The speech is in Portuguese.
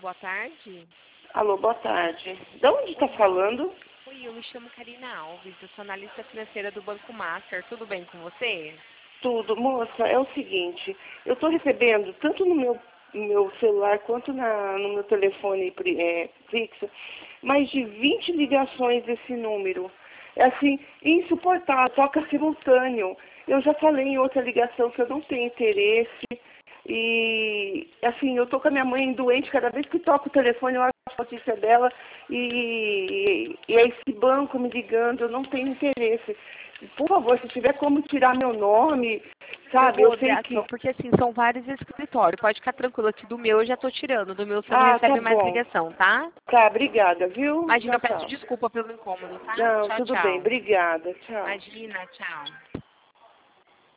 boa tarde. Alô, boa tarde. De onde está falando? Oi, eu me chamo Karina Alves, eu sou analista financeira do Banco Master. Tudo bem com você? Tudo. Moça, é o seguinte, eu estou recebendo, tanto no meu celular quanto no meu telefone fixo, mais de 20 ligações desse número. É assim, insuportável, toca simultâneo. Eu já falei em outra ligação que eu não tenho interesse. E, assim, eu tô com a minha mãe doente, cada vez que toco o telefone eu acho a notícia dela e é esse banco me ligando, eu não tenho interesse. Por favor, se tiver como tirar meu nome, sabe, eu sei que... Porque assim, são vários escritórios. Pode ficar tranquilo, aqui do meu eu já tô tirando. Do meu você não Ah, tá recebe mais bom. ligação, tá? Tá, obrigada, viu? Imagina, Tchau, eu peço tchau. desculpa pelo incômodo, tá? Não, Tchau, tudo bem, tchau. obrigada, tchau. Imagina, tchau.